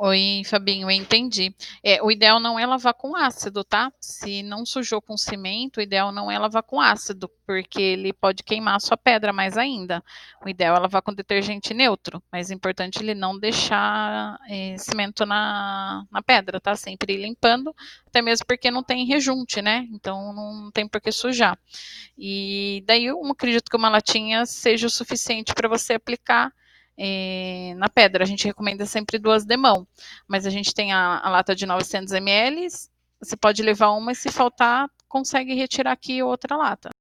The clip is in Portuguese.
Oi, Fabinho, eu entendi. O ideal não é lavar com ácido, tá? Se não sujou com cimento, o ideal não é lavar com ácido, porque ele pode queimar a sua pedra mais ainda. O ideal é lavar com detergente neutro, mas é importante ele não deixar cimento na pedra, tá? Sempre ir limpando, até mesmo porque não tem rejunte, né? Então não tem por que sujar. E daí eu acredito que uma latinha seja o suficiente para você aplicar na pedra. A gente recomenda sempre 2 de mão, mas a gente tem a lata de 900 ml, você pode levar uma e se faltar, consegue retirar aqui outra lata.